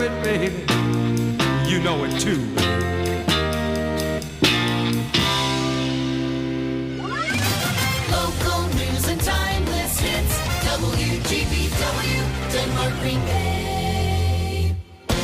it, baby. You know it too. Local news and timeless hits. WGBW, Denmark Green Bay.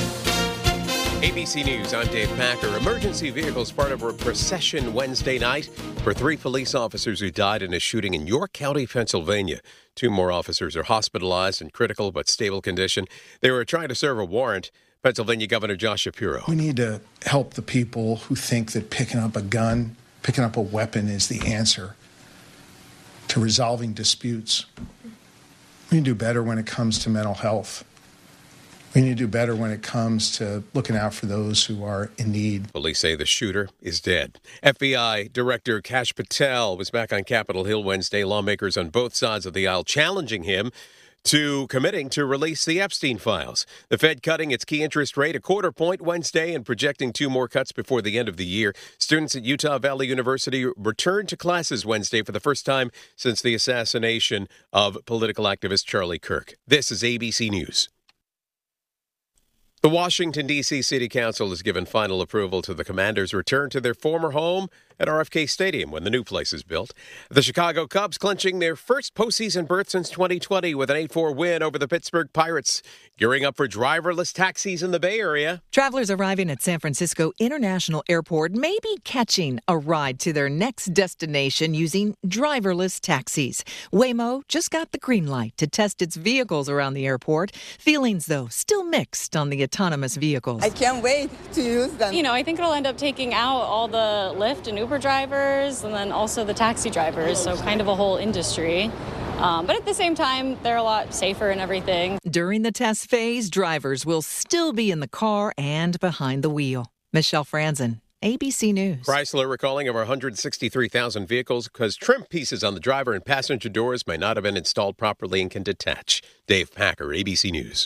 ABC News, I'm Dave Packer. Emergency vehicles part of a procession Wednesday night for 3 police officers who died in a shooting in York County, Pennsylvania. 2 more officers are hospitalized in critical but stable condition. They were trying to serve a warrant. Pennsylvania Governor Josh Shapiro. We need to help the people who think that picking up a gun, picking up a weapon is the answer to resolving disputes. We need to do better when it comes to mental health. We need to do better when it comes to looking out for those who are in need. Police say the shooter is dead. FBI Director Kash Patel was back on Capitol Hill Wednesday. Lawmakers on both sides of the aisle challenging him to committing to release the Epstein files. The Fed cutting its key interest rate a 1/4 point Wednesday and projecting 2 more cuts before the end of the year. Students at Utah Valley University returned to classes Wednesday for the first time since the assassination of political activist Charlie Kirk. This is ABC News. The Washington, D.C. City Council has given final approval to the Commanders' return to their former home at RFK Stadium when the new place is built. The Chicago Cubs clinching their first postseason berth since 2020 with an 8-4 win over the Pittsburgh Pirates, gearing up for driverless taxis in the Bay Area. Travelers arriving at San Francisco International Airport may be catching a ride to their next destination using driverless taxis. Waymo just got the green light to test its vehicles around the airport. Feelings, though, still mixed on the autonomous vehicles. I can't wait to use them. You know, I think it'll end up taking out all the Lyft and Uber drivers and then also the taxi drivers, so kind of a whole industry. But at the same time, they're a lot safer and everything. During the test phase, drivers will still be in the car and behind the wheel. Michelle Franzen, ABC News. Chrysler recalling over 163,000 vehicles because trim pieces on the driver and passenger doors may not have been installed properly and can detach. Dave Packer, ABC News.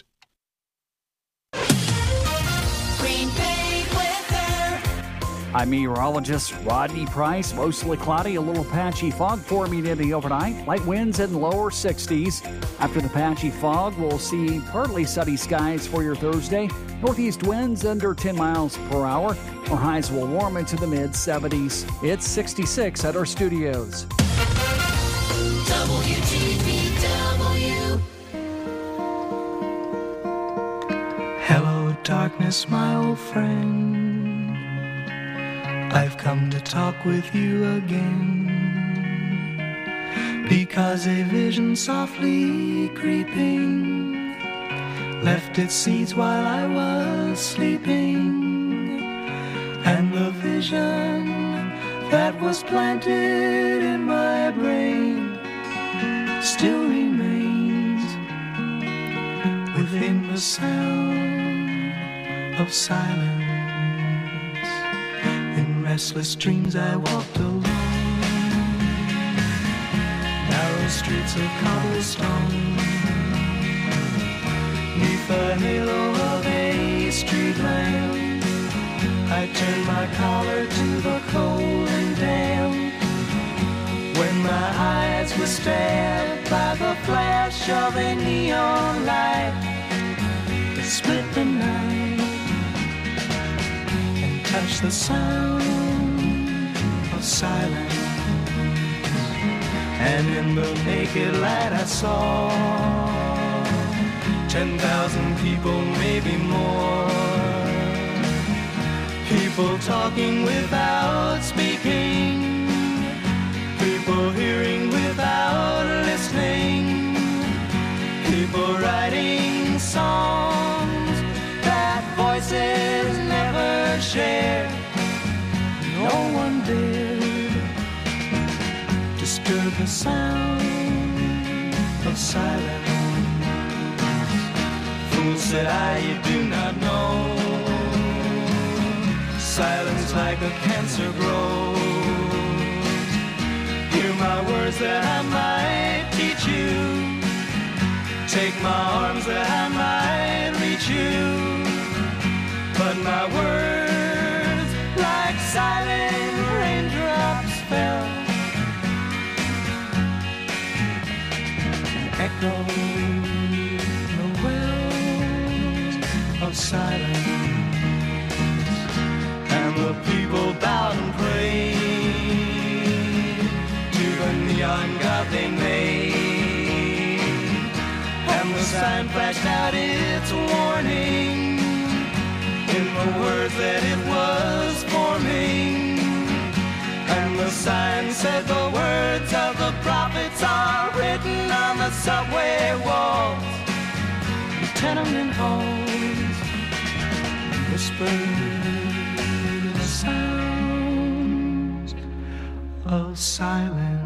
Green Bay weather. I'm meteorologist Rodney Price. Mostly cloudy, a little patchy fog forming in the overnight. Light winds in lower 60s. After the patchy fog, we'll see partly sunny skies for your Thursday. Northeast winds under 10 miles per hour. Our highs will warm into the mid-70s. It's 66 at our studios. WGBW. Hello, darkness, my old friend. I've come to talk with you again, because a vision softly creeping left its seeds while I was sleeping, and the vision that was planted in my brain still remains within the sound of silence. In restless dreams I walked alone, narrow streets of cobblestone, neath the halo of a street lamp. I turned my collar to the cold and damp, when my eyes were stabbed by the flash of a neon light that split the night and touched the sound of silence. And in the naked light I saw 10,000 people, maybe more, people talking without speaking, people hearing without listening, people writing songs that voices never shared. No one dared disturb the sound of silence. Fool, said I, you do not know, silence like a cancer grows. Hear my words that I might teach you, take my arms that I might reach you, but my words like silent raindrops fell and echoed in the wells of of silence, and the people bowed and prayed to the neon god they made, and the sign flashed out its warning in the words that it was forming, and the sign said the words of the prophets are written on the subway walls, the tenement halls, whispered the sounds of silence.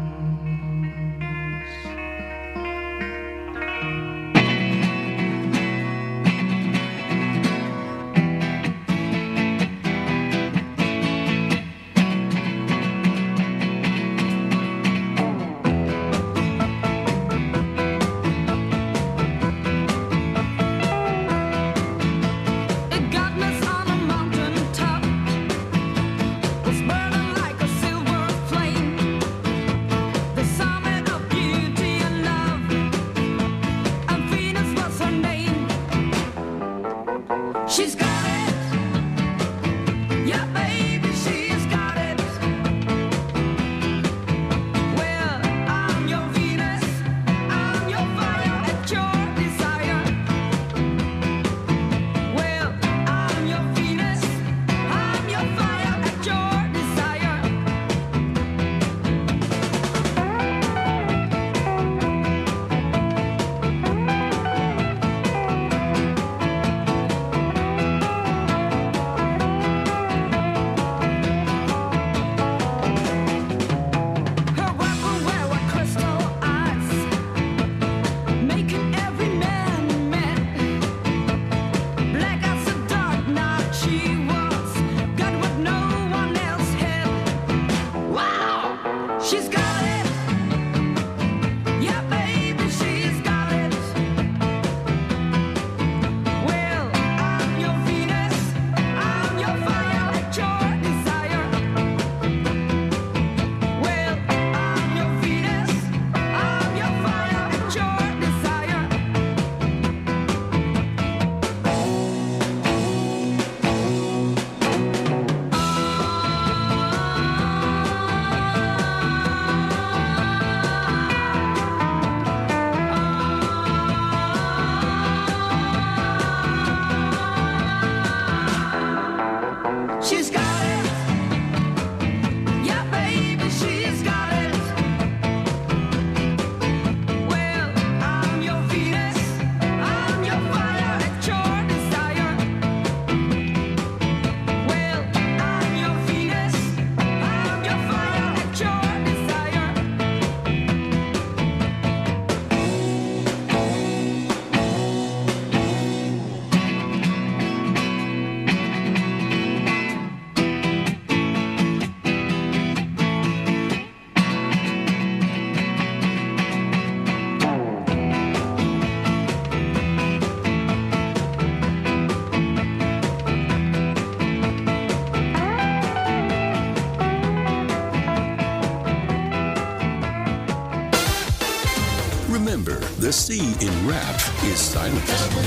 Remember, the C in rap is silent.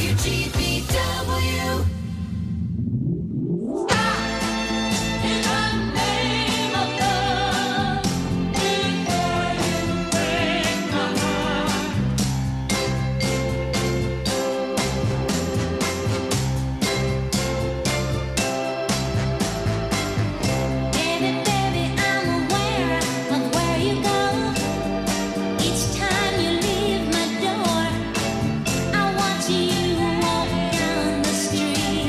WGBW. You walk down the street.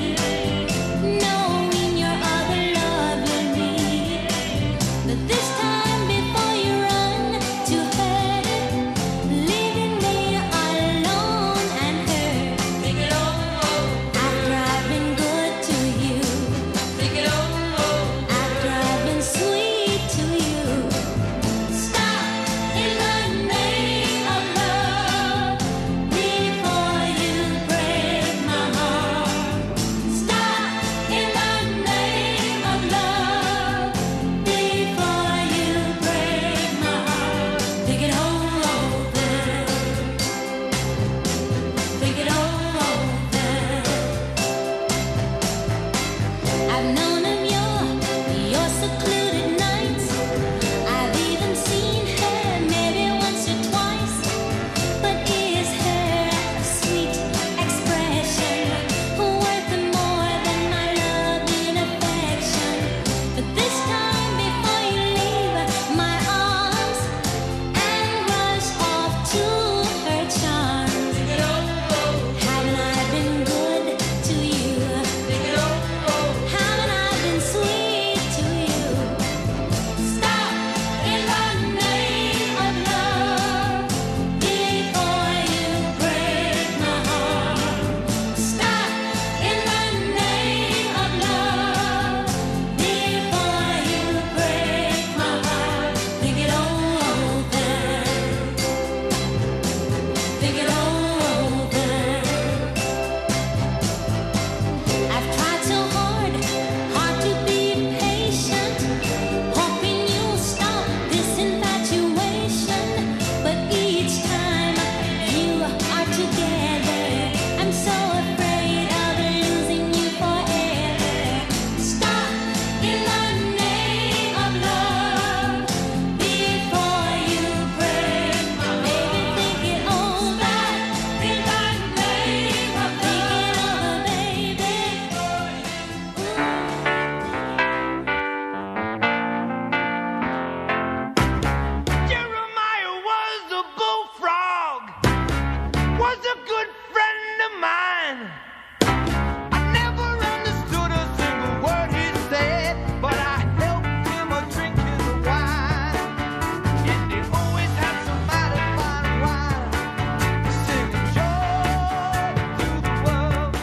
wine. I never understood a single word he said, but I helped him a drink his wine. And he always had some mighty fine wine, singing joy to the world.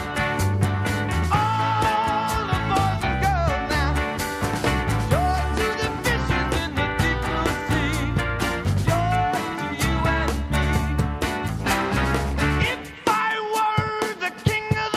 All the boys and girls now, joy to the fishes in the deep blue sea, joy to you and me. If I were the king of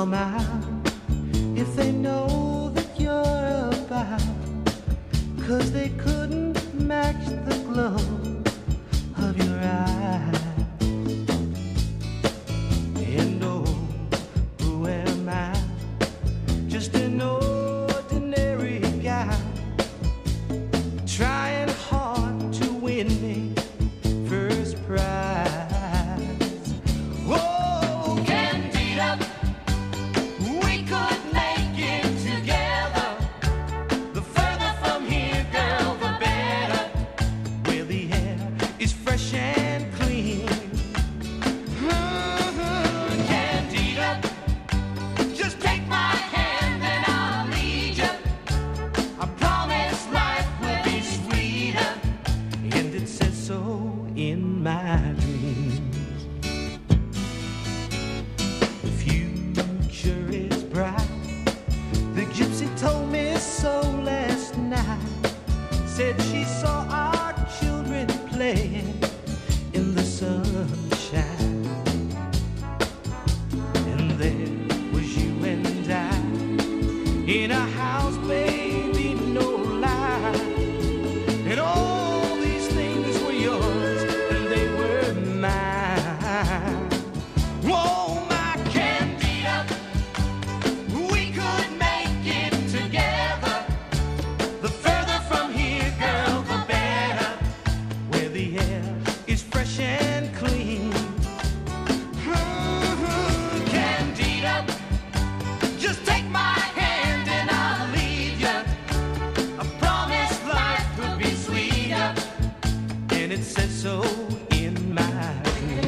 come out if they know that you're about, 'cause they couldn't match the glow of your eyes. And oh, who am I? Just an ordinary guy, trying hard to win me first prize. Whoa, Candida, we could make it together. The further from here, girl, the better. Where the air is fresh and clean. Candida, just take my hand and I'll lead you. I promise life will be sweeter, and it says so in my dreams. The future is bright. The gypsy told me so last night. Said she saw our children playing in the sunshine, and there was you and I in a house, baby, no lie. And all these things were yours and they were mine. Whoa, my Candida, we could make it together. The further from here, girl, the better. Where the air is fresh and clean. Candida, just take my hand and I'll lead you. I promise life will be sweeter, and it says so in my dreams.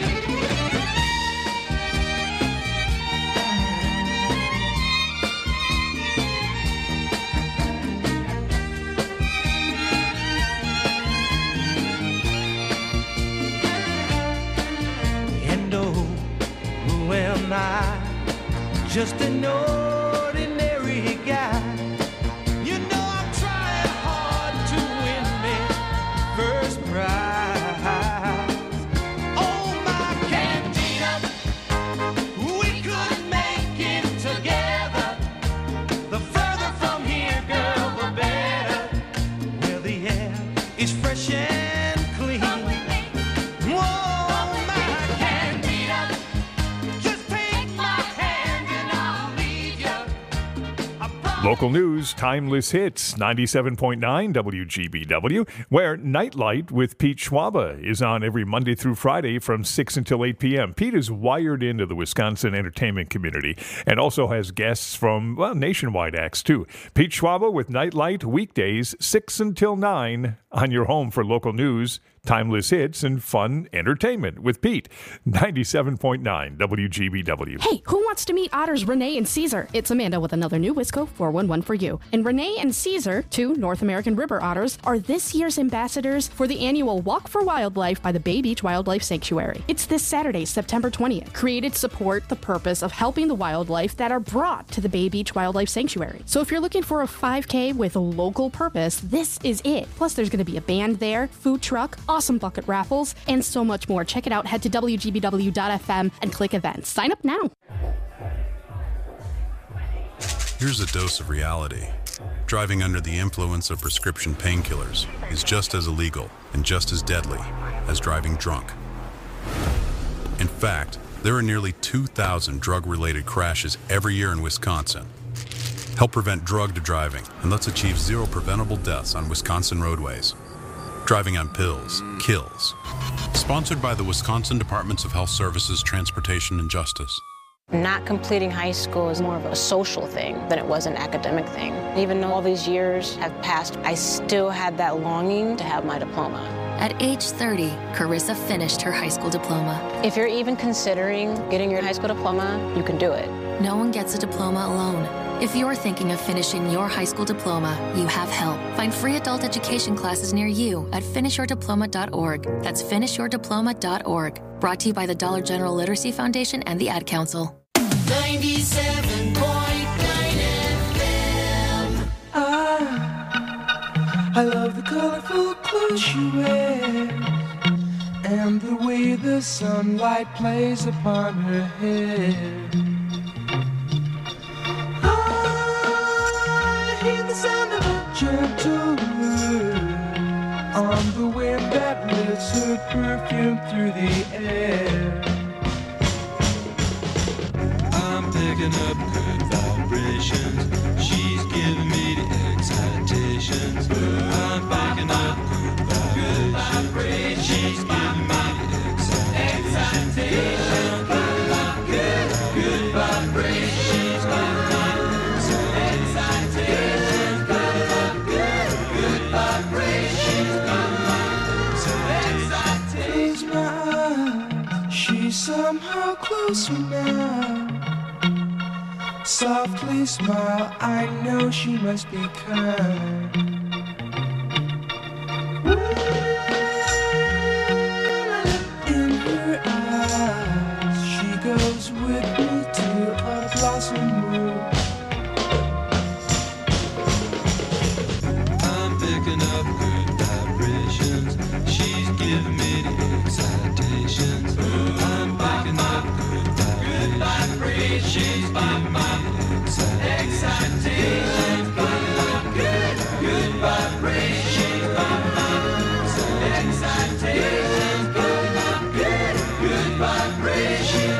And oh, who am I? Just an ordinary guy. You know I'm trying hard to win me first prize. Oh, my Candida, we could make it together. The further from here, girl, the better. Where the air is fresh and clean. Whoa, my Candida, just take my hand and I'll lead you. Local news, timeless hits, 97.9 WGBW, where Nightlight with Pete Schwaba is on every Monday through Friday from 6 until 8 p.m. Pete is wired into the Wisconsin entertainment community and also has guests from, well, nationwide acts too. Pete Schwaba with Nightlight, weekdays 6 until 9 on your home for local news, timeless hits, and fun entertainment with Pete. 97.9 WGBW. Hey, who wants to meet otters Renee and Caesar? It's Amanda with another new Wisco 411 for you. And Renee and Caesar, two North American river otters, are this year's ambassadors for the annual Walk for Wildlife by the Bay Beach Wildlife Sanctuary. It's this Saturday, September 20th. Created to support the purpose of helping the wildlife that are brought to the Bay Beach Wildlife Sanctuary. So if you're looking for a 5K with a local purpose, this is it. Plus, there's going to be a band there, food truck, awesome bucket raffles, and so much more. Check it out. Head to WGBW.FM and click events. Sign up now. Here's a dose of reality. Driving under the influence of prescription painkillers is just as illegal and just as deadly as driving drunk. In fact, there are nearly 2,000 drug-related crashes every year in Wisconsin. Help prevent drugged driving, and let's achieve zero preventable deaths on Wisconsin roadways. Driving on pills kills. Sponsored by the Wisconsin Departments of Health Services, Transportation, and Justice. Not completing high school is more of a social thing than it was an academic thing. Even though all these years have passed, I still had that longing to have my diploma. At age 30, Carissa finished her high school diploma. If you're even considering getting your high school diploma, you can do it. No one gets a diploma alone. If you're thinking of finishing your high school diploma, you have help. Find free adult education classes near you at finishyourdiploma.org. That's finishyourdiploma.org. Brought to you by the Dollar General Literacy Foundation and the Ad Council. 97.9 FM. I love the colorful clothes she wears and the way the sunlight plays upon her hair. blows her perfume through the air. I'm picking up good vibrations. She's giving me the excitations. I'm picking up good vibrations. She's giving me the excitations. I'm picking up good vibrations. She's giving me the excitations. Picking up good vibrations. Close my eyes. She's somehow closer now. Softly smile, I know she must be kind. In her eyes, she goes with me to a blossom room. I'm picking up good vibrations. She's giving me the excitations. I'm picking up good vibrations. She's giving me excitations, good vibrations, excitations, good vibrations,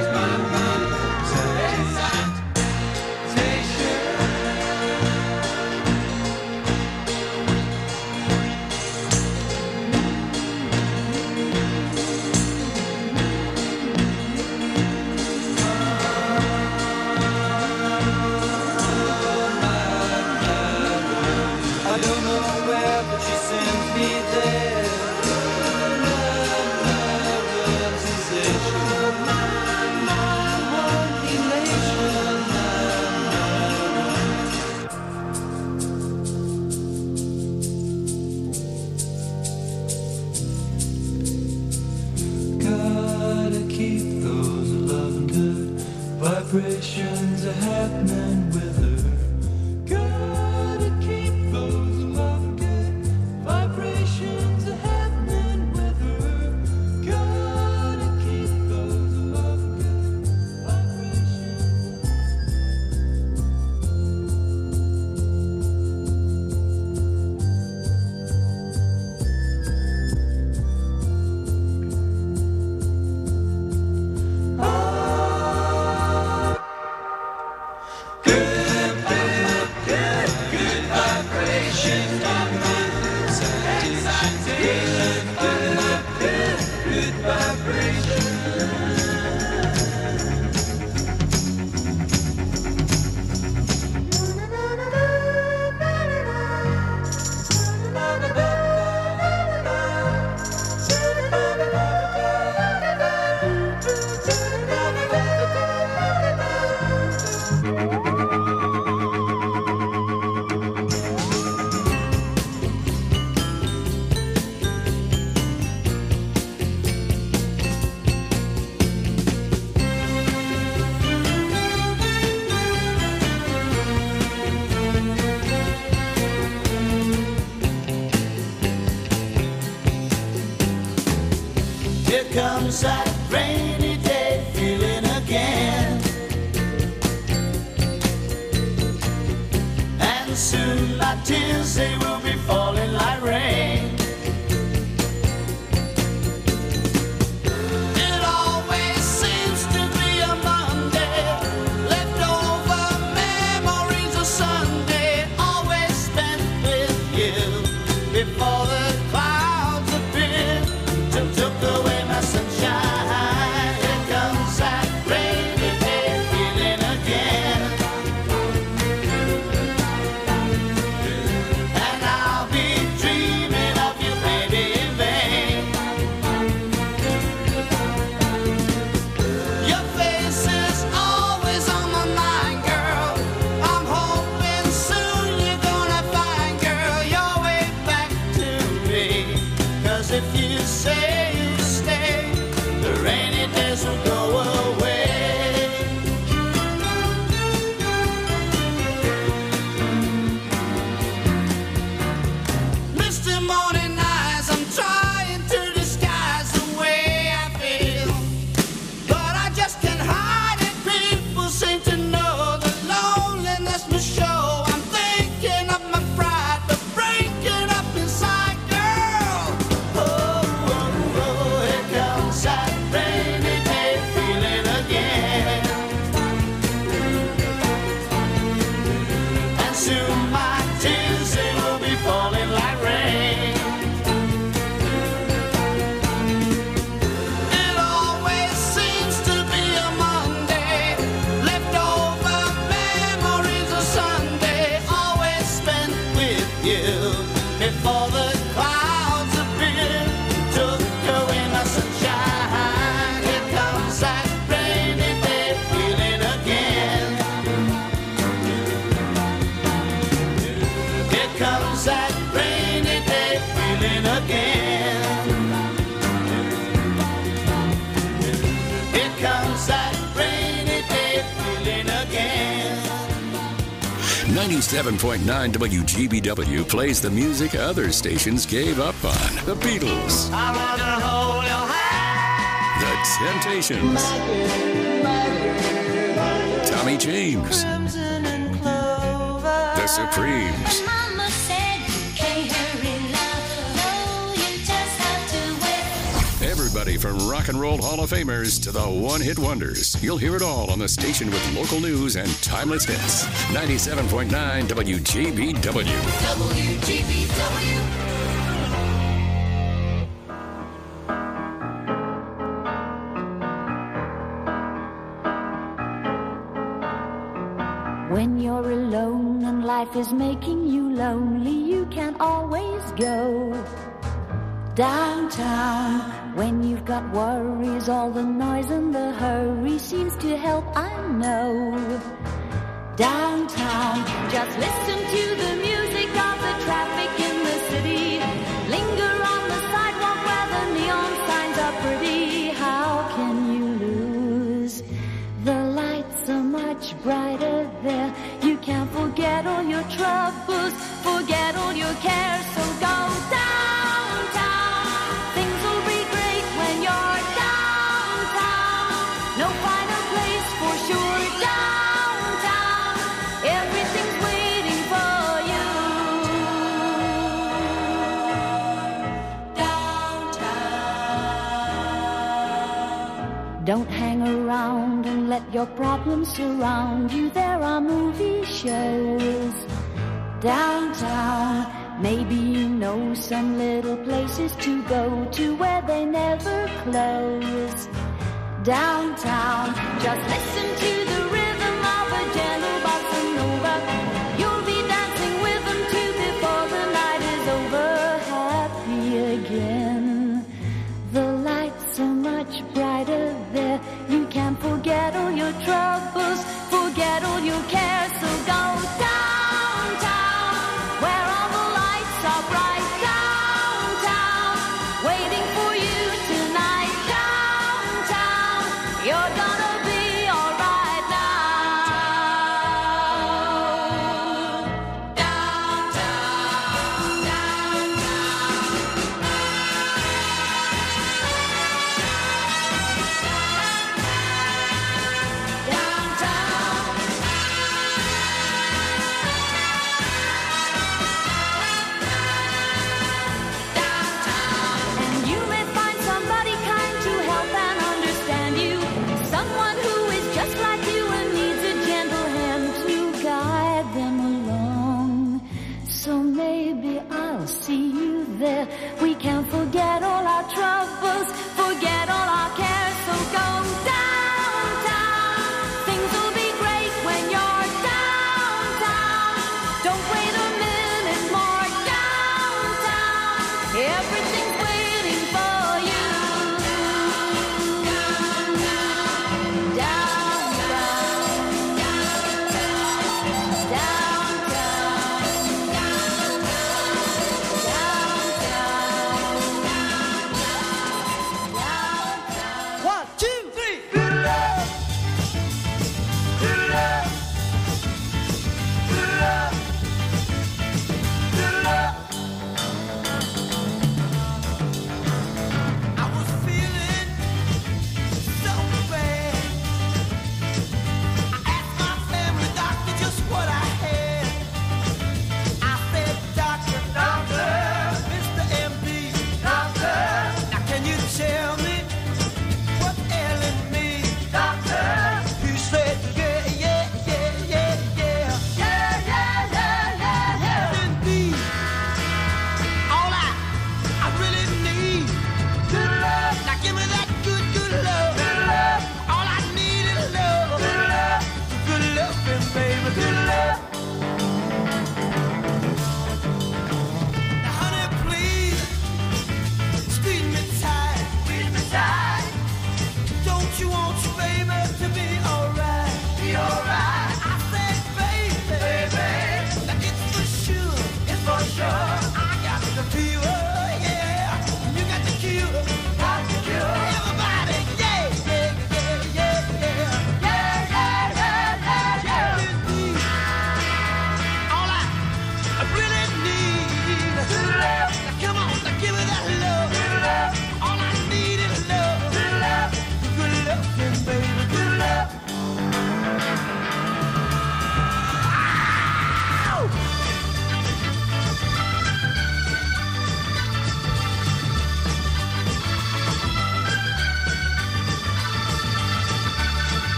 vibrations are happening with her. Gotta keep those love good vibrations are happening with her. Gotta keep those love good comes that rainy day feeling again, and soon my tears they will be falling like rain. It always seems to be a Monday, leftover memories of Sunday, always spent with you before the clouds appeared to took away my sunshine. Here comes that rainy day feeling again, and I'll be dreaming 97.9 WGBW plays the music other stations gave up on. The Beatles. I wanna hold your hand. The Temptations. Tommy James. Crimson and clover. The Supremes. Mama said you can't hurry love. No, you just have to wait. Everybody from Rock and Roll Hall of Famers to the one-hit wonders. You'll hear it all on the station with local news and timeless hits. 97.9 WGBW. WGBW. When you're alone and life is making you lonely, you can always go downtown. When you've got worries, all the noise and the hurry seems to help, I know. Downtown, just listen to the music of the traffic in the city. Linger on the sidewalk where the neon signs are pretty. How can you lose? The lights are much brighter there. You can't forget all your troubles, forget all your cares, so go downtown. Things will be great when you're downtown. No finer place for sure. Downtown, everything's waiting for you. Downtown. Don't hang around and let your problems surround you. There are movie shows downtown. Maybe you know some little places to go to where they never close. Downtown, just listen to the rhythm of a gentle bossa nova. You'll be dancing with them too before the night is over. Happy again. The lights are much brighter there. You can't forget all your troubles, forget all your cares, so go downtown, where all the lights are bright. Downtown, waiting for you tonight. Downtown, you're gonna be alright now. Downtown, downtown.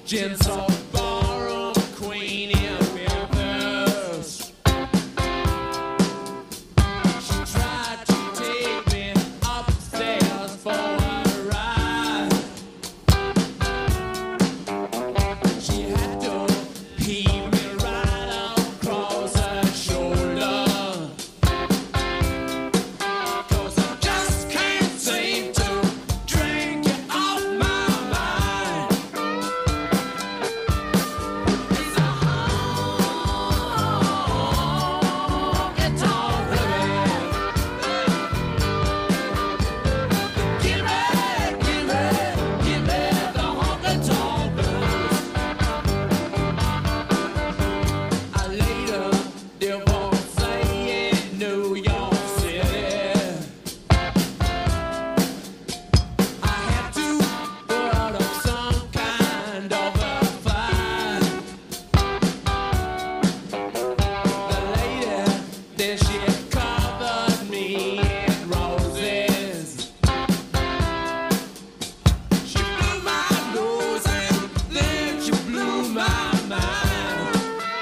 Gentle ballroom queen in reverse. She tried to take me upstairs for a ride. She had to heave me right across her shoulder. 'Cause I just can't seem to drink you off my mind. It's a honky-tonk rhythm. Give me the honky-tonk blues. I later divorcee in New York City. I had to put up some kind of a fight. The lady, then she covered me in roses. She blew my nose and then she blew my mind.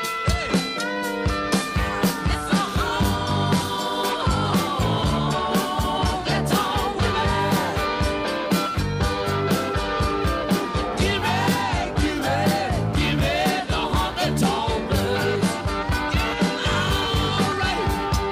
It's a honky-tonk rhythm. Give me the honky-tonk blues. All right.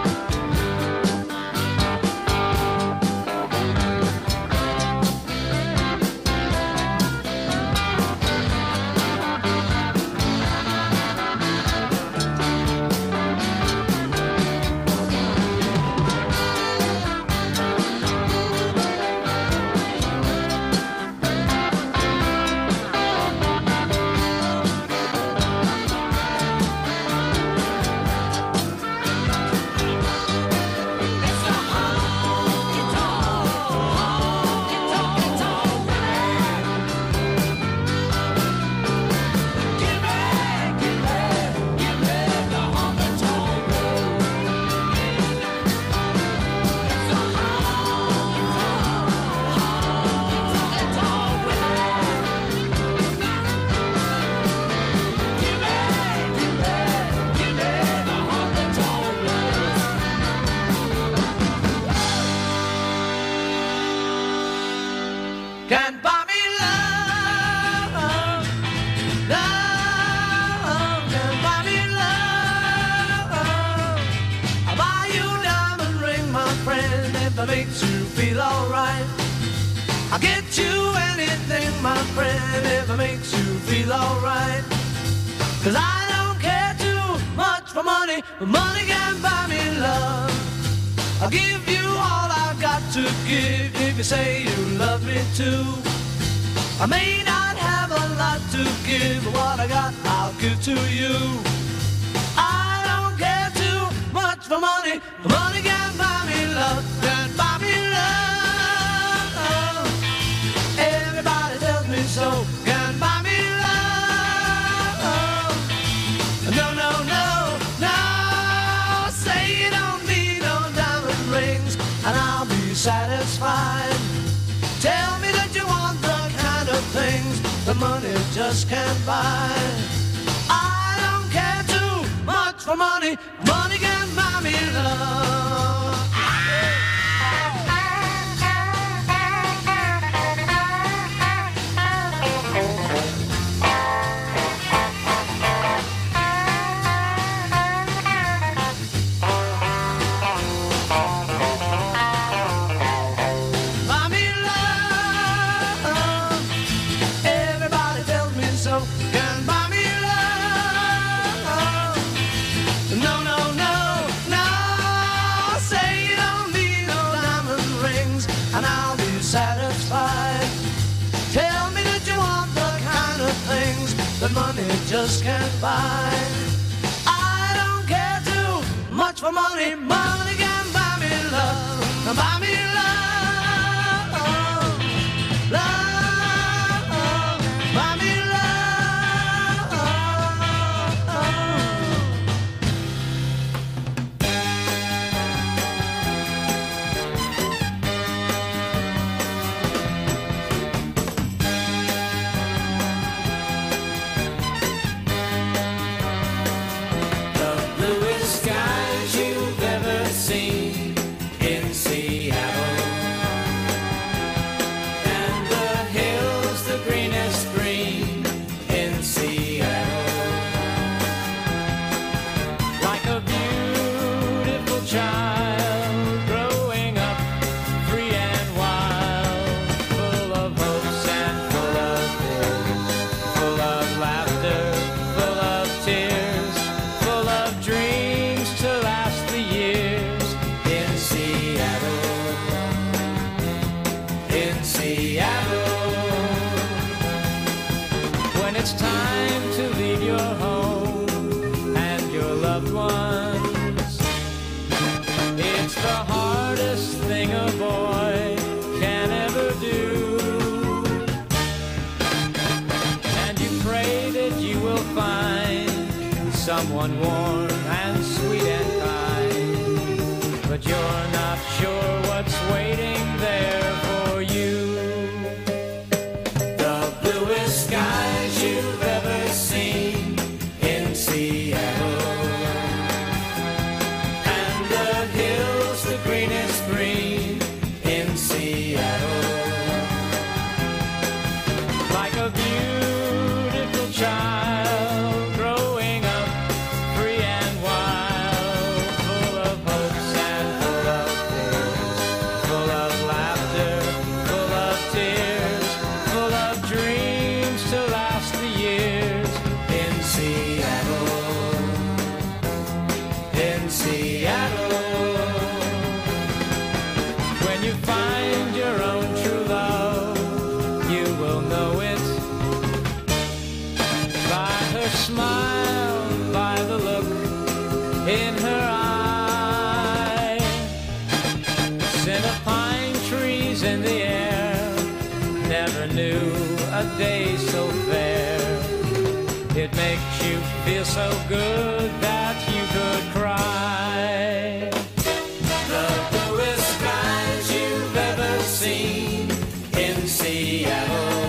It's a honky-tonk rhythm. Give me the honky-tonk blues. It's a honky-tonk rhythm. Give me the honky-tonk blues. Can't buy me love, love. Can't buy me love. I'll buy you a diamond ring, my friend, if it makes you feel alright. I'll get you anything, my friend, if it makes you feel alright. 'Cause I don't care too much for money, but money can't buy me love. I'll give you all I've got to give if you say you love me too. I may not have a lot to give, but what I got I'll give to you. I don't care too much for money, but money can't buy me love. Can't buy me love. Everybody tells me so. Can't buy me love. No, no, no, no. Say you don't need no diamond rings, and I'll be satisfied. Tell me that you want the kind of things that money just can't buy. I don't care too much for money. Money can't buy me love. Buy me love. Everybody tells me so. Can't buy me love. No, no, no, no. Say you don't need no diamond rings, and I'll be satisfied. Tell me that you want the kind of things that money just can't buy. I don't care too much for money. Money can buy me love. Buy me love, love. Buy me love. home and your loved ones. It's the hardest thing a boy can ever do. And you pray that you will find someone warm and sweet and kind, but you're not sure what's waiting there for you. The bluest skies you've ever seen in Seattle, and the hills the greenest green in Seattle, like a beautiful child growing up free and wild, full of hopes and full of fears, full of laughter, full of tears, full of dreams to last the years in Seattle, in Seattle. When you find your own true love, you will know it by her smile, by the look in her eye. Scent of pine trees in the air, never knew a day so fair. It makes you feel so good that you could cry. The bluest skies you've ever seen in Seattle,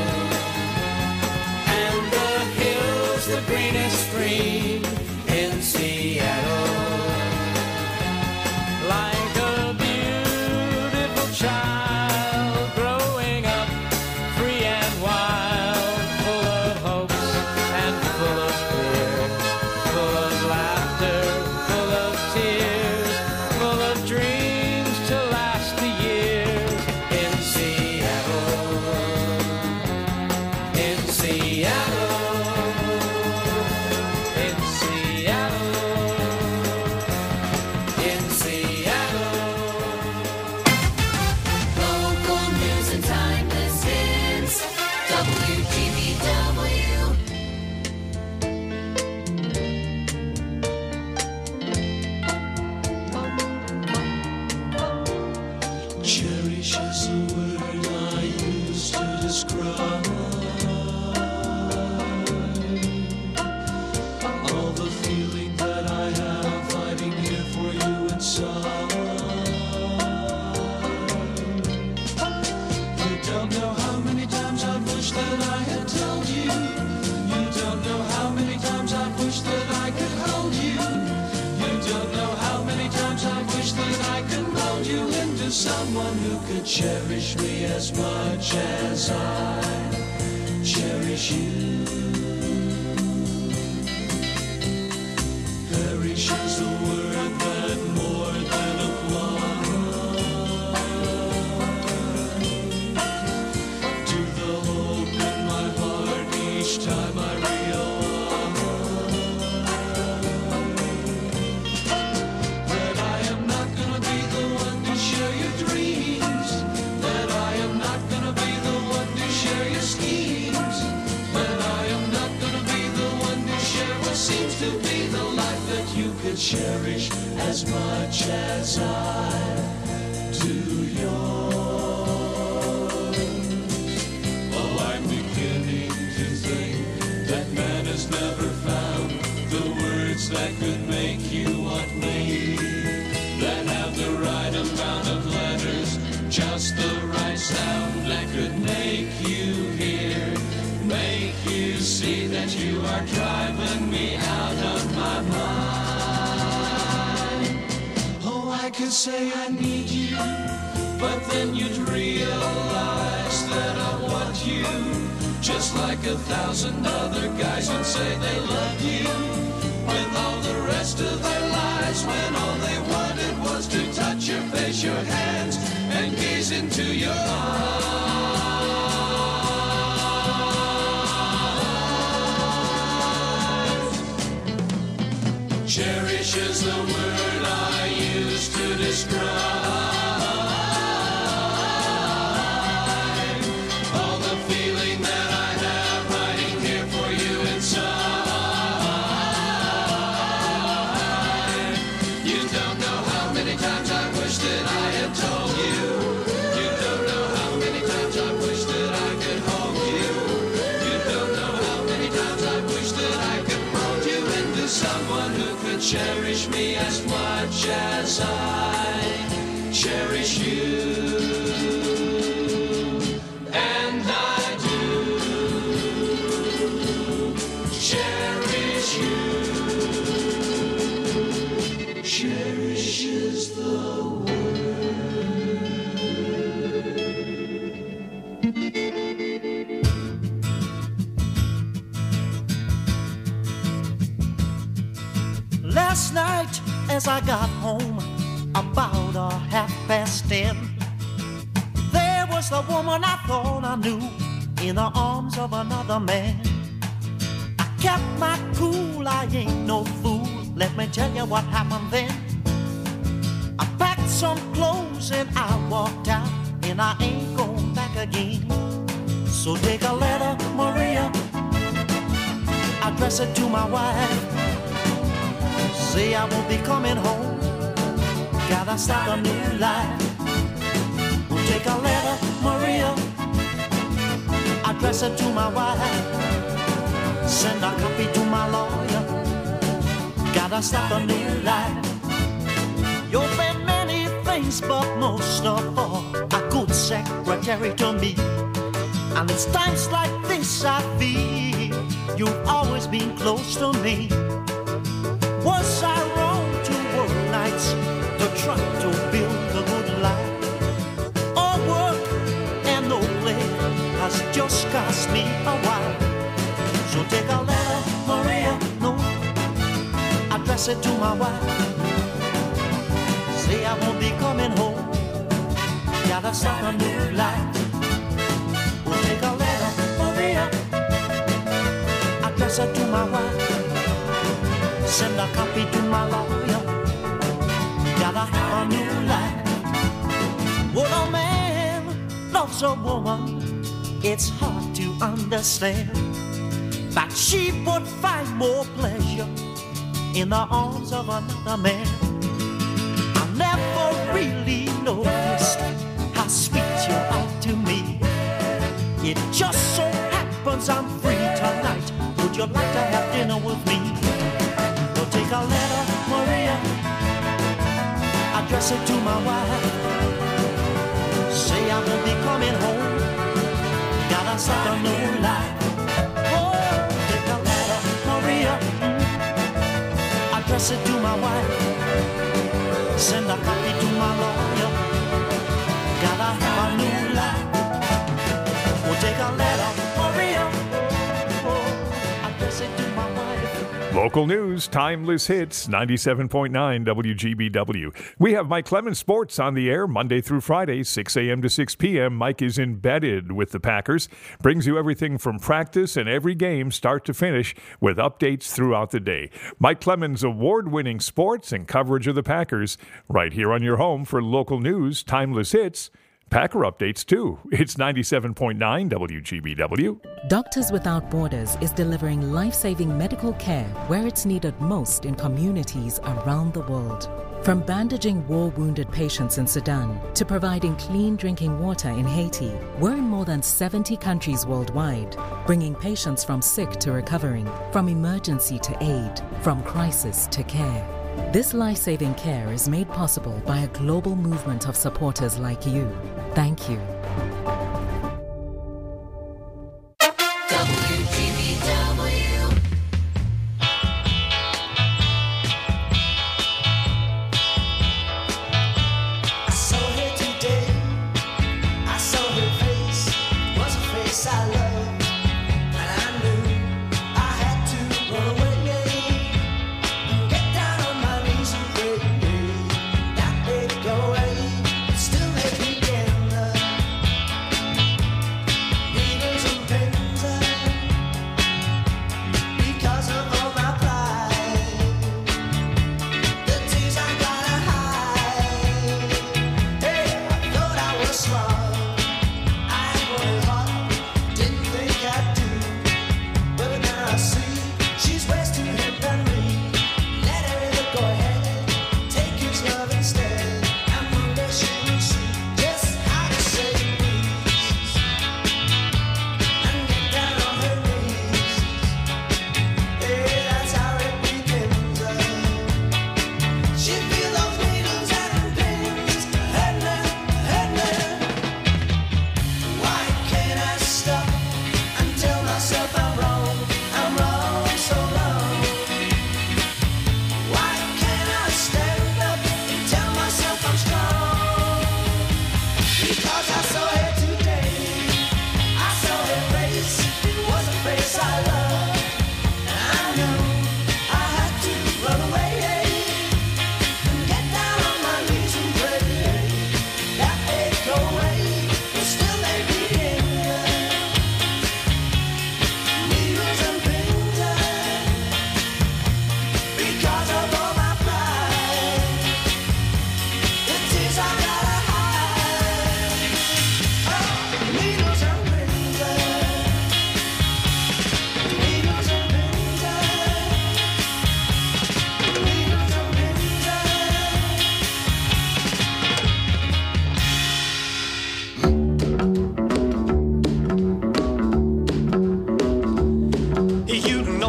and the hills the greenest green in Seattle, like a beautiful child growing up free and wild, full of hopes and full of fear, full of laughter, full of tears, full of dreams to last the years in Seattle, in Seattle, in Seattle, in Seattle. Local news and timeless hits. WGBW. Cherish is a word I use to describe all the feeling that I have hiding here for you inside. You don't know how many times I wish that I had told you. You don't know how many times I wish that I could hold you. You don't know how many times I wish that I could mold you into someone who could cherish me as much as I cherish you. Perish is a word that more than applies to the hope in my heart each time I realize that I am not gonna be the one to share your dreams, that I am not gonna be the one to share your schemes, that I am not gonna be the one to share what seems to be the life that you could cherish as much as I do yours. Oh, I'm beginning to think that man has never found the words that could make you want me, that have the right amount of letters, just the right sound that could make you hear, make you see that you are driving me out of my mind. Oh, I could say I need you, but then you'd realize that I want you, just like 1,000 other guys would say they loved you, with all the rest of their lives, when all they wanted was to touch your face, your hands, and gaze into your eyes. Cherish is the word I use to describe all the feeling that I have hiding here for you inside. Cherish me as much as I cherish you. And I do cherish you. Cherish is the Last night, as I got home, about 10:30, there was the woman I thought I knew in the arms of another man. I kept my cool, I ain't no fool. Let me tell you what happened then. I packed some clothes and I walked out, and I ain't going back again. So take a letter, Maria, address it to my wife. Say I won't be coming home, gotta start a new life. We'll take a letter, Maria, address it to my wife. Send a copy to my lawyer, gotta start a new life. You've been many things, but most of all, a good secretary to me. And it's times like this I feel you've always been close to me. Was I wrong to work nights to try to build a good life? All work and no play has just cost me a while. So take a letter, Maria, no, address it to my wife. Say I won't be coming home, gotta start a new life. We'll take a letter, Maria, address it to my wife. Send a copy to my lawyer, gotta have a new life. When a man loves a woman, it's hard to understand that she would find more pleasure in the arms of another man. I never really noticed how sweet you are to me. It just so happens I'm free tonight. Would you like to have dinner with me? Take a letter, Maria, address it to my wife. Say I won't be coming home, gotta start a new life. Oh, take a letter, Maria, address it to my wife. Send a copy to my lawyer, gotta have a new life. We'll take a letter, Maria, address it to my wife. Local news, timeless hits, 97.9 WGBW. We have Mike Clemens Sports on the air Monday through Friday, 6 a.m. to 6 p.m. Mike is embedded with the Packers, brings you everything from practice and every game start to finish with updates throughout the day. Mike Clemens, award-winning sports and coverage of the Packers, right here on your home for local news, timeless hits, Packer updates, too. It's 97.9 WGBW. Doctors Without Borders is delivering life-saving medical care where it's needed most in communities around the world. From bandaging war-wounded patients in Sudan to providing clean drinking water in Haiti, we're in more than 70 countries worldwide, bringing patients from sick to recovering, from emergency to aid, from crisis to care. This life-saving care is made possible by a global movement of supporters like you. Thank you.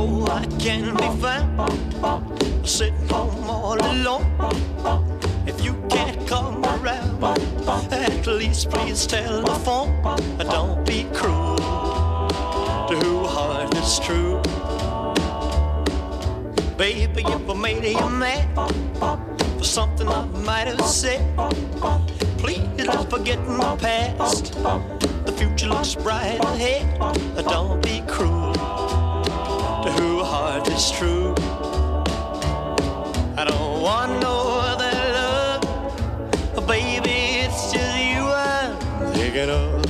know I can be found sitting home all alone. If you can't come around, at least please telephone. Don't be cruel to who heart is true. Baby, if I made you mad for something I might have said, please don't forget my past. The future looks bright ahead. Don't be cruel to who heart is true. I don't want no other love, baby, it's just you I'm thinking of.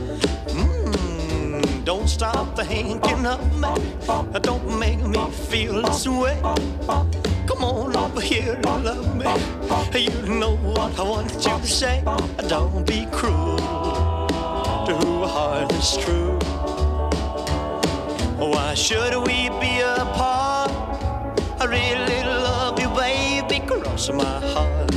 Don't stop thinking of me, don't make me feel this way. Come on over here and love me, you know what I want you to say. Don't be cruel to who heart is true. Why should we be apart? I really love you, baby, cross my heart.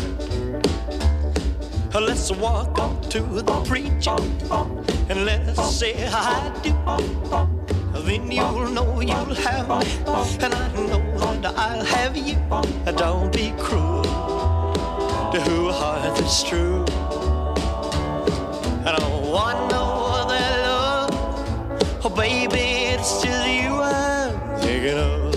Let's walk up to the preacher and let's say I do. Then you'll know you'll have me, and I know that I'll have you. Don't be cruel to who heart is true. I don't want no other love, oh baby, it's just you I'm thinking of.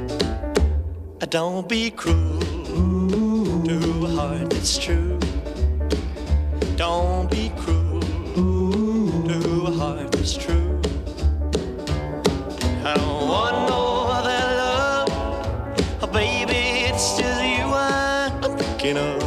Don't be cruel to who heart is true. Don't be cruel to who heart is true. I don't want no other love, oh baby, it's just you I'm thinking of.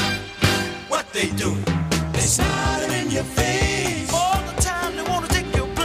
They do. They smile in your face all the time. They wanna take your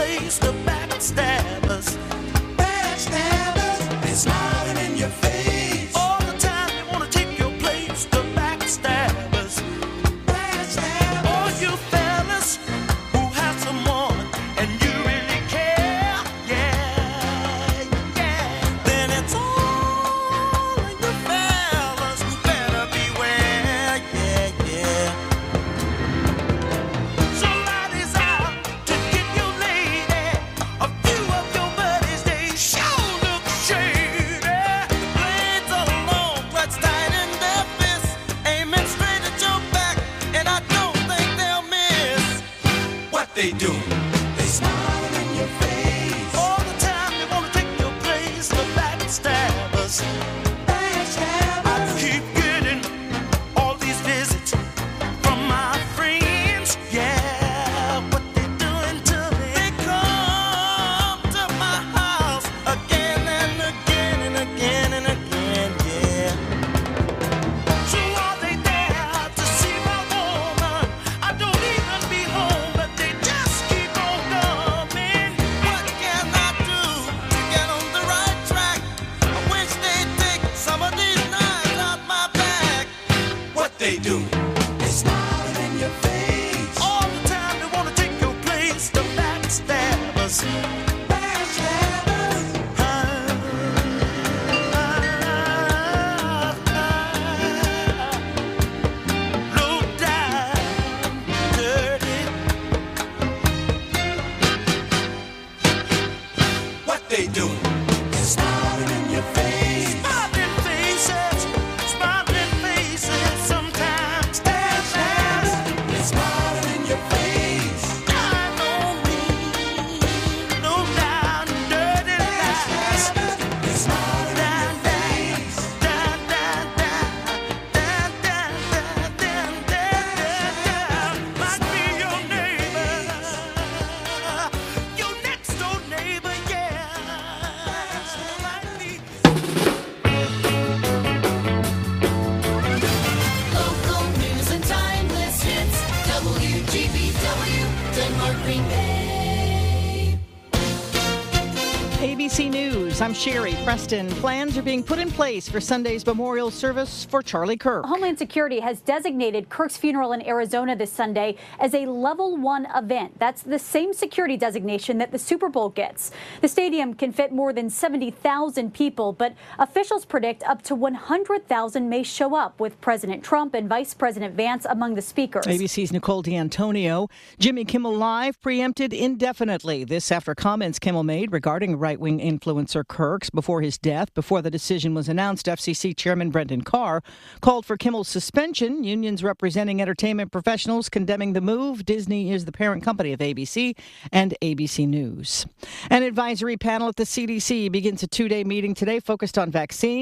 they do? They smile in your face. All the time they wanna take your place. The backstabbers. I keep getting all these visits from my friends. Yeah, what they doing to me? They come to my house again and again and again and again. Yeah. So are they there to see my woman? I don't even be home, but they just keep on coming. What can I do to get on the right track? I wish they'd take some of these knives out my back. What they do? They smile in your face. All the time they wanna take your place. The backstabbers. Low down, dirty. What they do? They're smiling in your face. Smiling faces, sometimes. They're smiling in your face. Dying on me. Low down, dirty lies. They're smiling in your face. Down, down, down, down, down, down, down, down. Might be your neighbor, your next door neighbor, yeah. Might be. Local news and timeless hits. WGBW, Denmark, Green Bay. ABC News, I'm Sherry Preston. Plans are being put in place for Sunday's memorial service for Charlie Kirk. Homeland Security has designated Kirk's funeral in Arizona this Sunday as a Level 1 event. That's the same security designation that the Super Bowl gets. The stadium can fit more than 70,000 people, but officials predict up to 100,000 may show up, with President Trump and Vice President Vance among the speakers. ABC's Nicole D'Antonio. Jimmy Kimmel Live preempted indefinitely. This after comments Kimmel made regarding right-wing influencer Kirk's before his death. Before the decision was announced, FCC Chairman Brendan Carr called for Kimmel's suspension. Unions representing entertainment professionals condemning the move. Disney is the parent company of ABC and ABC News. An advisory panel at the CDC begins a two-day meeting today focused on vaccines.